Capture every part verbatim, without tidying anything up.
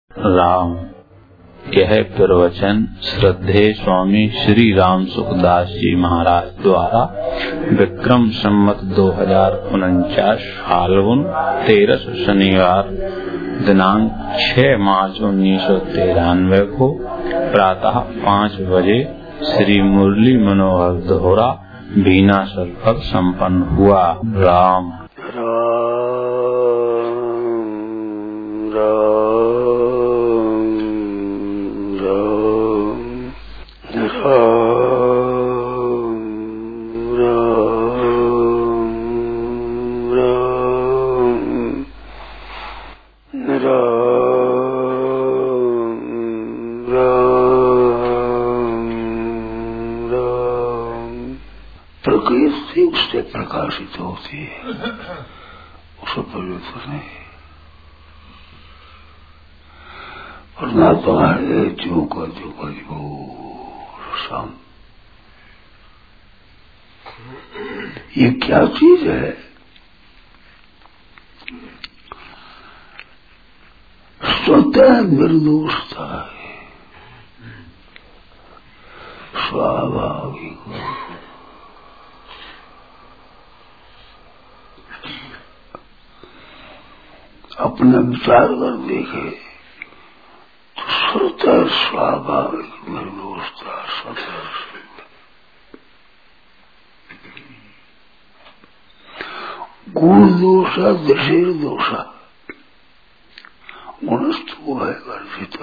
राम। यह प्रवचन श्रद्धेय स्वामी श्री राम सुखदास जी महाराज द्वारा विक्रम संवत दो हजार उनचास फाल्गुन तेरस शनिवार दिनांक छह मार्च उन्नीस सौ तिरानवे को प्रातः पाँच बजे श्री मुरली मनोहर दोहरा बीनासर पर संपन्न हुआ। राम प्रकृति उससे प्रकाशित होती है, उसको परिवर्तन नहीं। परमात्मा है जो का जो का जो सम। ये क्या चीज है? स्वतः निर्दोषता है, स्वाभाविक। अपना विचार कर देखे तो स्वतः स्वाभाविक निर्दोषता स्वतः। गुण दोषा दृढ़ दोषा गुणस्तु है गर्भिता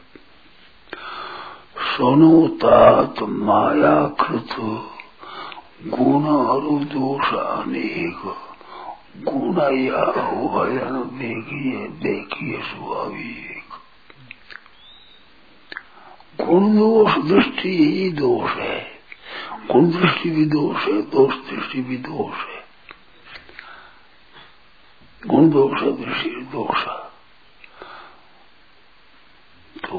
सोनोतात मायाकृत गुण और दोष अनेक गुण या भयन देखिए देखिए स्वाभाविक। गुण दोष दृष्टि ही दोष है, गुण दृष्टि भी दोष है, दोष दृष्टि भी दोष है। गुण दोष दृष्टि दोष तो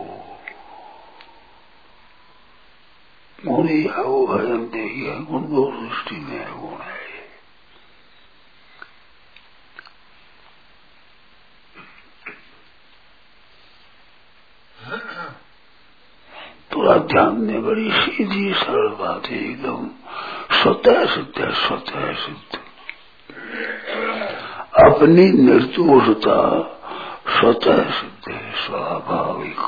गुण या भयन देखिए गुण दोष दृष्टि में गुण है। थोड़ा ध्यान में बड़ी सीधी सरल बात है, एकदम स्वतः सिद्ध है, स्वतः सिद्ध। अपनी निर्दोषता स्वतः सिद्ध है, स्वाभाविक।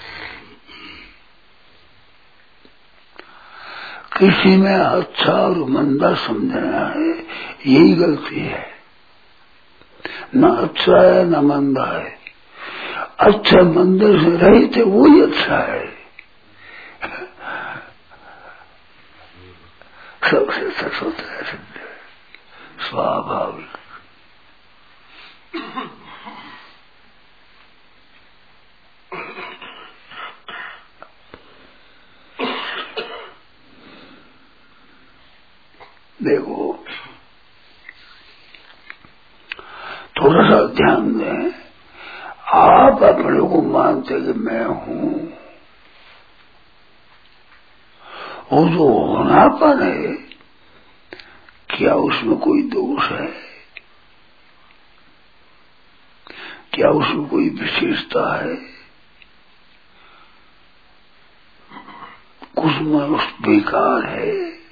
किसी में अच्छा और मंदा समझना है, यही गलती है। न अच्छा है न मंदा है, अच्छा मंदे से रहित है वही अच्छा है। सबसे सचोट है, सिद्ध है, स्वाभाविक। देखो थोड़ा सा ध्यान दें। आप अपने को मानते कि मैं हूं, वो जो होनापन है क्या उसमें कोई दोष है? क्या उसमें कोई विशेषता है? उसमें उस बेकार है?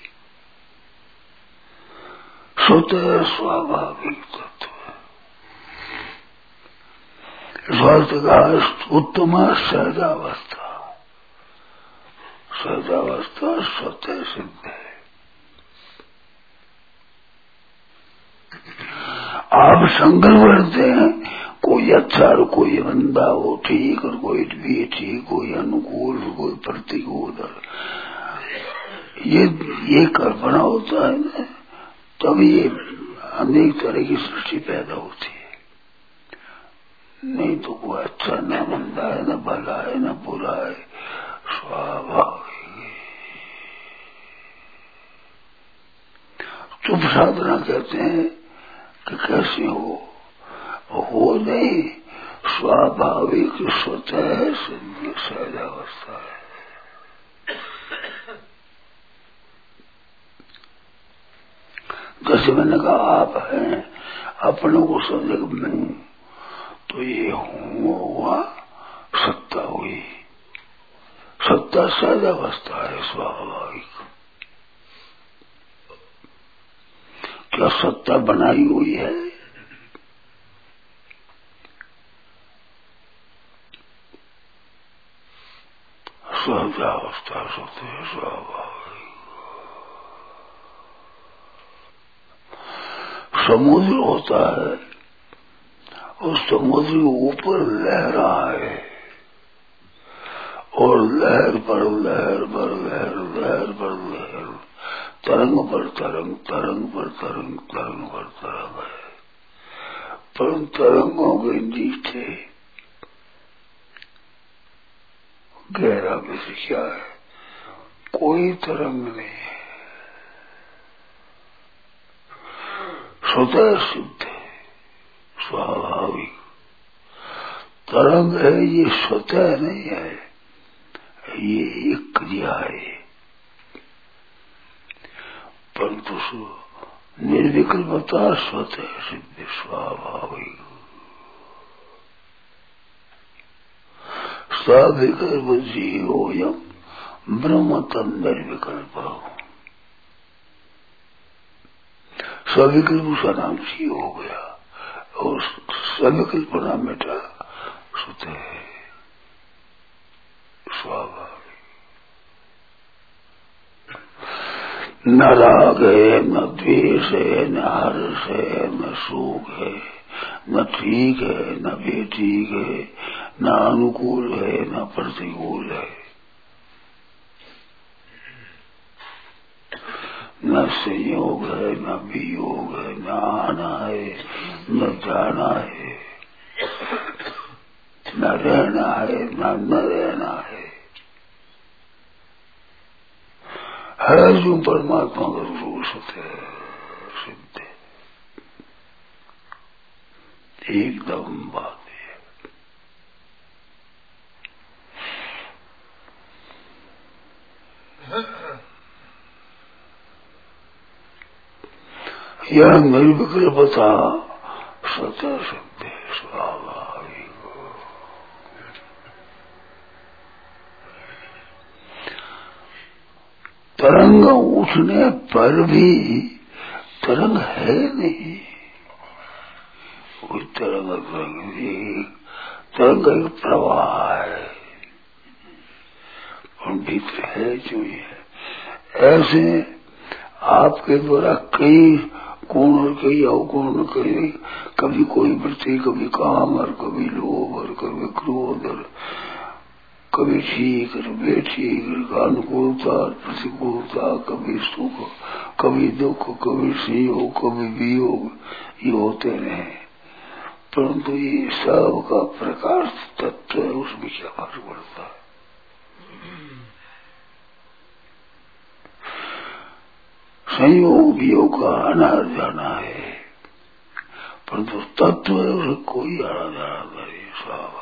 स्वतः स्वाभाविक तत्व स्वार्थ का उत्तम सहजावस्था। सहजावस्था स्वतः सिद्ध है। आप संकल्प करते हैं कोई अच्छा और कोई मंदा हो, ठीक और कोई भी ठीक, कोई अनुकूल कोई प्रतिकूल। ये ये कल्पना होता है ना, तभी ये अनेक तरह की सृष्टि पैदा होती है। नहीं तो कोई अच्छा न मंदा है, न भला है, न बुरा है, स्वाभाविक। चुप साधना कहते हैं कि कैसे हो, हो नहीं, स्वाभाविक स्वतः सिद्ध सहजावस्था है। जैसे मैंने कहा आप हैं, अपनों को समझे मैं तो ये हुआ सत्ता सहज अवस्था है, स्वाभाविक। क्या सत्ता बनाई हुई है? सहजावस्था सत्य स्वाभाविक। समुद्र होता है, उस समुद्र ऊपर लहरा है और लहर पर लहर पर लहर, लहर पर लहर, तरंग पर तरंग, तरंग पर तरंग, तरंग पर तरंग है। पर तरंगों के नीचे गहरा विष क्या है? कोई तरंग नहीं है, स्वतः सिद्ध है, स्वाभाविक। तरंग है ये स्वतः नहीं है, ये एक क्रिया है, परंतु निर्विकल्पता स्वतः सिद्ध स्वाभाविक। सविकल्प जीवोयम ब्रह्म तन निर्विकल्प। सविकल्प का नाम जीव हो गया और सविकल्प नाम मिटा स्वतः है, स्वाभाविक। न राग है, न द्वेष है, न हर्ष है, न सुख है, न ठीक है, न बेठीक है, न अनुकूल है, न प्रतिकूल है, न संयोग है, न वियोग है, न आना है, न जाना है, न रहना है, न न रहना है। है जो परमात्मा का रूप सत्य सिद्ध है, एकदम बात है। यह निर्विकल्पता सत्य सिद्ध है, स्वाभाविक। तरंग उठने पर भी तरंग है नहीं, कोई तरंग तरंग तरंग एक प्रवाह है, और भीतर है जो है। ऐसे आपके द्वारा कई गुण और कई अवगुण, कई कभी कोई वृत्ति, कभी काम और कभी लोभ और कभी क्रोध और कभी ठीक और बेठीक, अनुकूलता और प्रतिकूलता, कभी सुख, कभी दुख, कभी संयोग, कभी वियोग, ये होते रहे। परंतु ये सब का प्रकाश तत्व है, उसमें क्या फर्क पड़ता है? संयोग वियोग का आना जाना है, परंतु तत्व है, उसे कोई आना जाना नहीं, स्वाभाविक।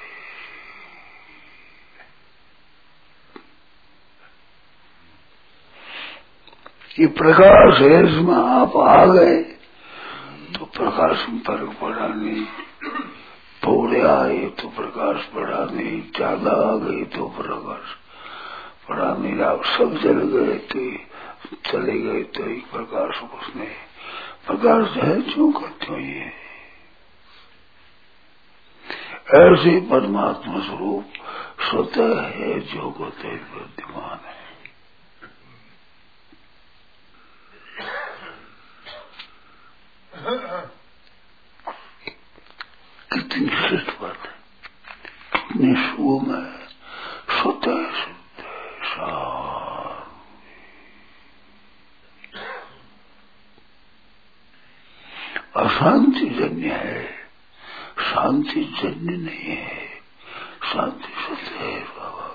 ये प्रकाश है, इसमें आप आ गए तो प्रकाश में फर्क पड़ा नहीं, थोड़े आए तो प्रकाश पड़ा नहीं, ज्यादा आ गए तो प्रकाश पड़ा नहीं, आप सब चल गए तो चले गए तो एक प्रकाश कुछ नहीं। प्रकाश है क्यों करते हो ये? ऐसे परमात्मा स्वरूप स्वतः है जो गते विद्यमान है। कितनी श्रेष्ठ बात है, कितनी शुभ है, स्वतः सिद्ध है, अशांति जन्य है, शांति जन्य नहीं है, शांति स्वतः है बाबा।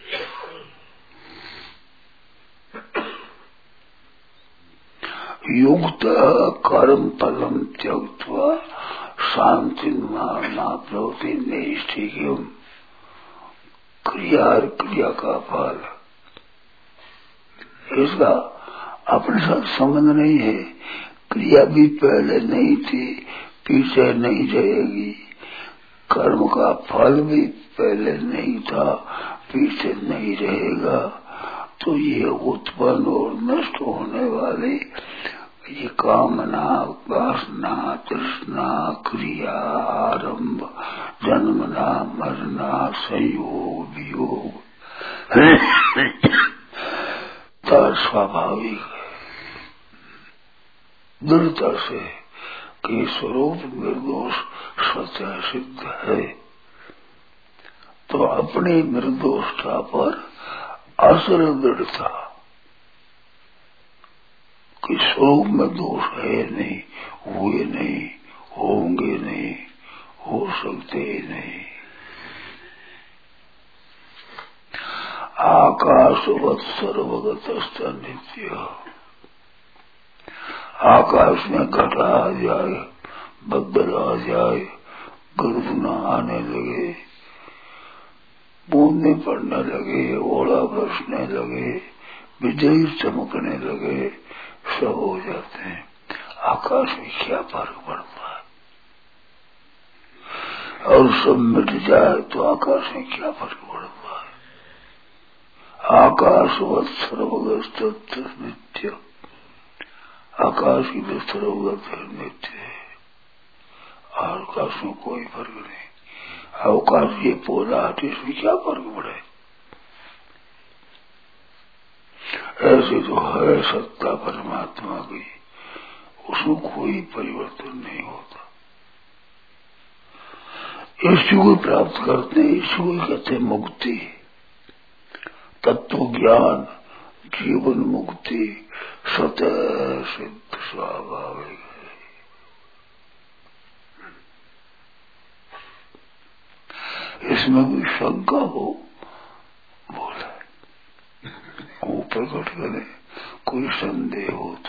युक्त कर्म फलम त्यक्त्वा शांति नाप्नोति नैष्ठिक्यम। क्रिया और क्रिया का फल, इसका अपने साथ संबंध नहीं है। क्रिया भी पहले नहीं थी, पीछे नहीं जाएगी, कर्म का फल भी पहले नहीं था, पीछे नहीं रहेगा, तो ये उत्पन्न और नष्ट होने वाली ये कामना, वासना, तृष्णा, क्रिया, आरंभ, जन्मना, मरना, संयोग, वियोग स्वाभाविक है। दृढ़ता से कि स्वरूप निर्दोष स्वतः सिद्ध है, तो अपनी निर्दोषता पर असर दृढ़ता कि स्वरूप में दोष है नहीं, हुए नहीं, होंगे नहीं, हो सकते ही नहीं। आकाशवत् सर्वगत नित्य, आकाश में घटा आ जाए, बदल आ जाए, गर्जना आने लगे, बूंदे पड़ने लगे, ओला बरसने लगे, बिजली चमकने लगे, सब हो जाते हैं। आकाश में क्या फर्क पड़ता है? और सब मिट जाए तो आकाश में क्या फर्क पड़ता है? आकाशवत् सर्वगत नित्य, आकाश की तो सर्वगत नित्य है, आकाश में कोई फर्क नहीं। अवकाश ये पौधा आते, इसमें क्या फर्क पड़े? ऐसे तो है सत्ता परमात्मा की, उसमें कोई परिवर्तन नहीं होता। ईश्वर को प्राप्त करते हैं, ईश्वर को कहते मुक्ति, तत्व ज्ञान, जीवन मुक्ति स्वतः सिद्ध स्वाभाविक है। इसमें भी शंका हो, बोले वो प्रकट करे, कोई संदेह हो तो।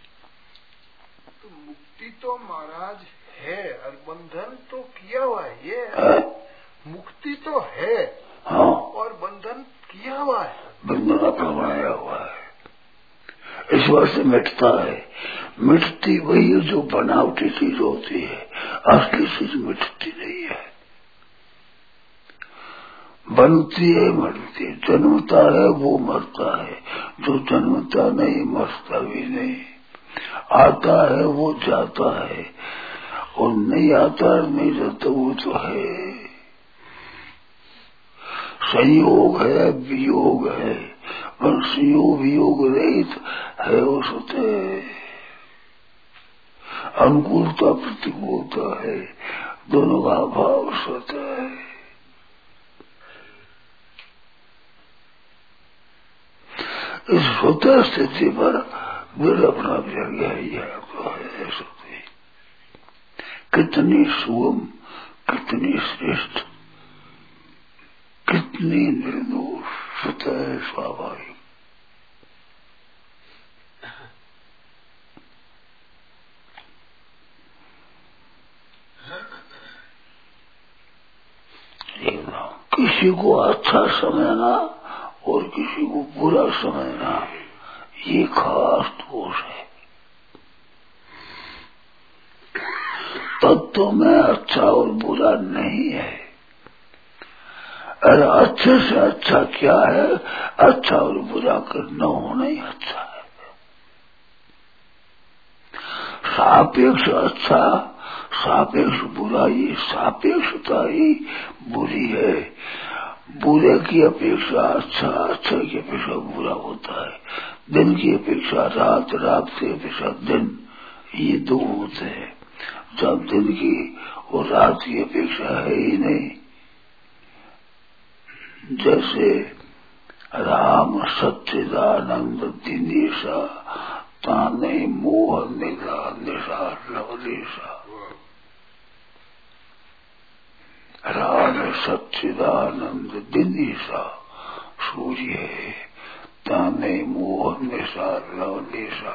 तो मुक्ति तो महाराज है और बंधन तो किया हुआ है, ये है? मुक्ति तो है, हाँ, और बंधन किया हुआ है, बंधन अपना बनाया हुआ है, इस बात से मिटता है। मिटती वही जो बनावटी चीज होती है, असली चीज मिटती नहीं है, बनती है मरती है, जन्मता है वो मरता है, जो जन्मता नहीं मरता भी नहीं, आता है वो जाता है, और नहीं आता नहीं जाता वो तो है। संयोग है, वियोग है, पर संयोग वियोग रहित है वो सत्य। अनुकूलता प्रतिकूलता है, दोनों का अभाव सत्य है। इस स्वतः स्थिति पर दृढ़ अपना गया है, तो है सत्य। कितनी सुगम, कितनी श्रेष्ठ, कितनी निर्दोष, स्वतः स्वाभाविक। किसी को अच्छा समझना और किसी को बुरा समझना, ये खास दोष है। तत्व में अच्छा और बुरा नहीं है। अरे अच्छे से अच्छा क्या है? अच्छा और बुरा करना होना ही अच्छा है। सापेक्ष अच्छा, सापेक्ष बुरा, ये सापेक्षता ही बुरी है। बुरे की अपेक्षा अच्छा, अच्छा की अपेक्षा बुरा होता है। दिन की अपेक्षा रात, रात की अपेक्षा दिन, ये दो होते हैं। जब दिन की और रात की अपेक्षा है ही नहीं, जैसे राम सच्चिदानंद दिनेशा ताने मोह निगा निशा लवलेशा। राम सच्चिदानंद दिनेशा सूर्य है, ताने मोह निशा लवलेशा।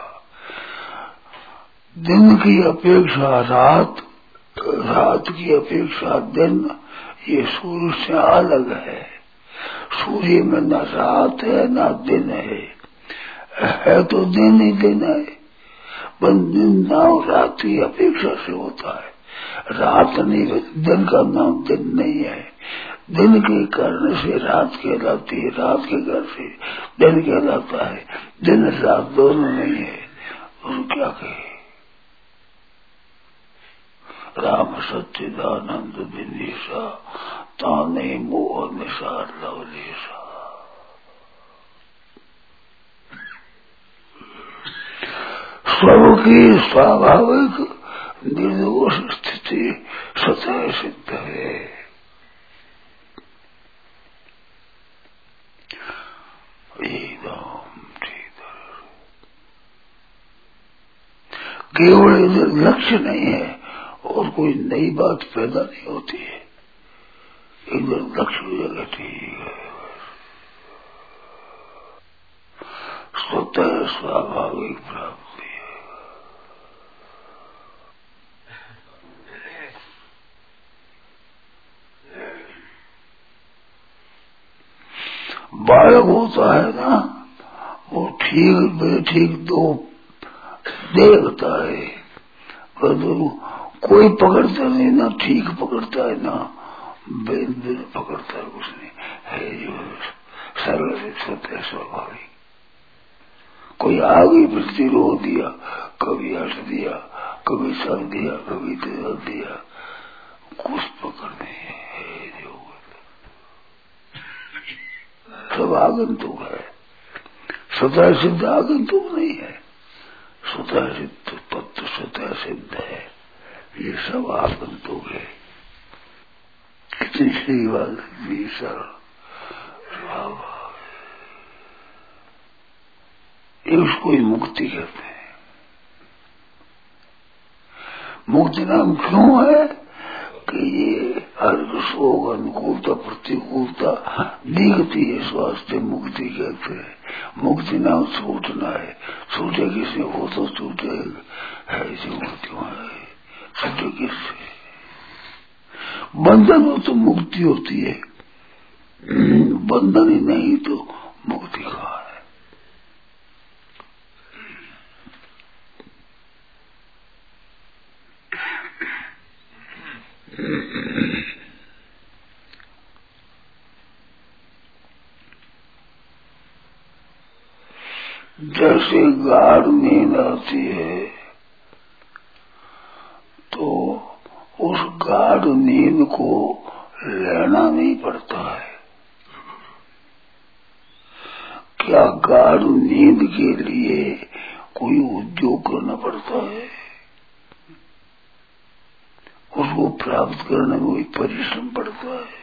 दिन की अपेक्षा रात, रात की अपेक्षा दिन, ये सूर्य से अलग है। सूर्य में न रात है न दिन है, है तो दिन ही दिन है, पर दिन न रात की अपेक्षा से होता है। रात नहीं, दिन का नाम दिन नहीं है। दिन के कारण से रात कहलाती है, रात के कारण से दिन कहलाता है। दिन रात दोनों नहीं है, और क्या कहे। राम सच्चिदानंद विनीसा ताने मोह निसार लवलेसा। सबकी स्वाभाविक निर्दोष स्थिति स्वतः सिद्ध है। एकदम ठीक। केवल इधर लक्ष्य नहीं है और कोई नई बात पैदा नहीं होती है। इधर लक्ष्य जगह ठीक है, स्वतः स्वाभाविक प्राप्ति है। बालक होता है ना, वो ठीक बेठीक दो देखता है, पर कोई पकड़ता नहीं, ना ठीक पकड़ता है ना बेन बेन पकड़ता है। उसने है जो सरल स्वतः स्वाभाविक। कोई आगे वृत्ति रो दिया, कभी हंस दिया, कभी सर दिया, कभी तेल दिया, कुछ पकड़ने है जो सब आगंतुक है। स्वतः सिद्ध आगंतुक नहीं है। स्वतः सिद्ध तत्व स्वतः सिद्ध है, ये सब आगंतुक है। कितनी सही बात है सर। ये उसको ही मुक्ति कहते हैं। मुक्ति नाम क्यों है कि ये हर शोक अनुकूलता प्रतिकूलता दिखती है, स्वास्थ्य मुक्ति कहते हैं। मुक्ति नाम छूटना है। छूटे किससे? वो तो छूटे है जो क्यों है, छूटे किससे? बंधन हो तो मुक्ति होती है, बंधन ही नहीं तो मुक्ति कहाँ है। जैसे गाढ़ नींद आती है तो उस गाढ़ नींद को लेना नहीं पड़ता है। क्या गाढ़ नींद के लिए कोई उद्योग करना पड़ता है? उसको प्राप्त करने में कोई परिश्रम पड़ता है?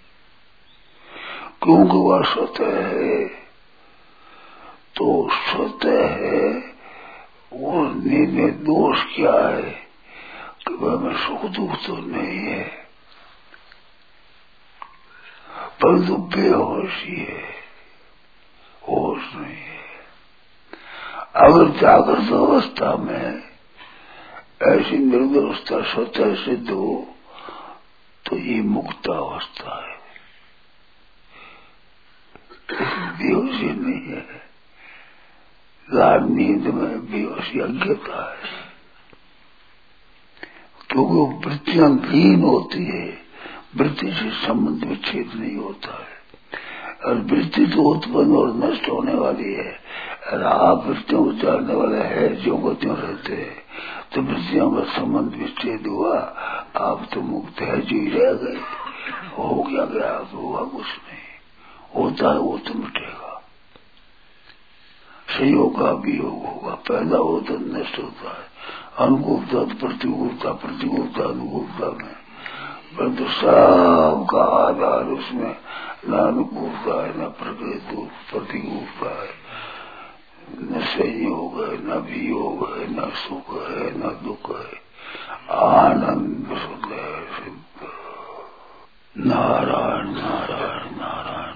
क्योंकि वह स्वतः है, तो स्वतः है। वो नींद में दोष क्या है कि वह में सुख दुख तो नहीं है, परंतु बेहोशी है, होश नहीं है। अगर जागृत अवस्था में ऐसी निर्दोषता स्वतः सिद्ध हो तो ये मुक्त अवस्था है, बेहोशी नहीं है। गाढ़ नींद में बेहोशी अज्ञता है, क्योंकि वो वृत्तियां लीन होती है, वृत्ति से संबंध विच्छेद नहीं होता है। और वृत्ति तो उत्पन्न और नष्ट होने वाली है, और आप वृत्तियों को जानने वाले है जो गतियों रहते हैं, तो वृत्तियों का संबंध विच्छेद हुआ, आप तो मुक्त है जो ही रह गए। हो गया गया तो हुआ कुछ नहीं, होता है वो तो मिटेगा। संयोग का वियोग होगा, पैदा होता नष्ट होता है, अनुकूलता प्रतिकूलता, प्रतिकूलता अनुकूलता में, परंतु सबका आधार उसमें न अनुकूलता है, न प्रतिकूलता है, न संयोग है, न वियोग है, न सुख है, न दुख है। आनंद सुख है सिद्ध। नारायण।